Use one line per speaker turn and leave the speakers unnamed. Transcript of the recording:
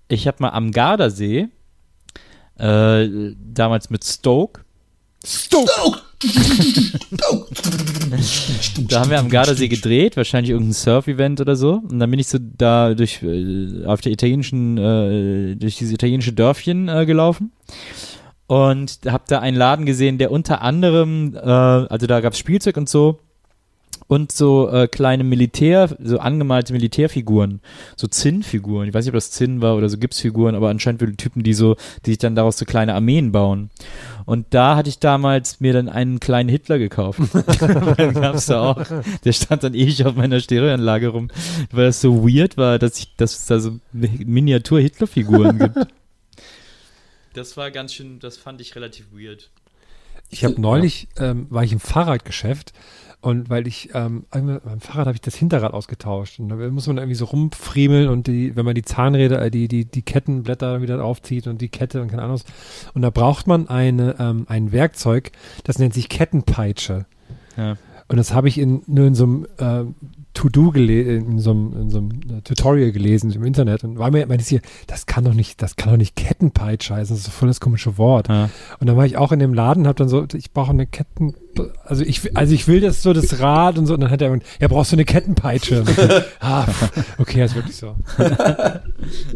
ich habe mal am Gardasee, damals mit Stoke. Da haben wir am Gardasee gedreht, wahrscheinlich irgendein Surf-Event oder so. Und dann bin ich so da durch dieses italienische Dörfchen gelaufen. Und habe da einen Laden gesehen, der unter anderem, also da gab es Spielzeug und so. Und so kleine so angemalte Militärfiguren, so Zinnfiguren. Ich weiß nicht, ob das Zinn war oder so Gipsfiguren, aber anscheinend für die Typen, die sich dann daraus so kleine Armeen bauen. Und da hatte ich damals mir dann einen kleinen Hitler gekauft. Den gab's da auch. Der stand dann ewig auf meiner Stereoanlage rum, weil das so weird war, dass es da so Miniatur-Hitler-Figuren gibt. Das war ganz schön, das fand ich relativ weird.
Ich habe neulich, war ich im Fahrradgeschäft. Und weil beim Fahrrad habe ich das Hinterrad ausgetauscht. Und da muss man irgendwie so rumfriemeln und wenn man die Zahnräder, die Kettenblätter wieder aufzieht und die Kette und keine Ahnung. Und da braucht man ein Werkzeug, das nennt sich Kettenpeitsche. Ja. Und das habe ich nur in so einem To-Do gelesen, in so einem Tutorial gelesen im Internet und meinte ich, das kann doch nicht Kettenpeitsche heißen, das ist so voll das komische Wort. Ja. Und dann war ich auch in dem Laden und habe dann so, ich brauche eine also ich will das Rad und so, und dann hat er, brauchst du eine Kettenpeitsche? Okay, das ist wirklich so.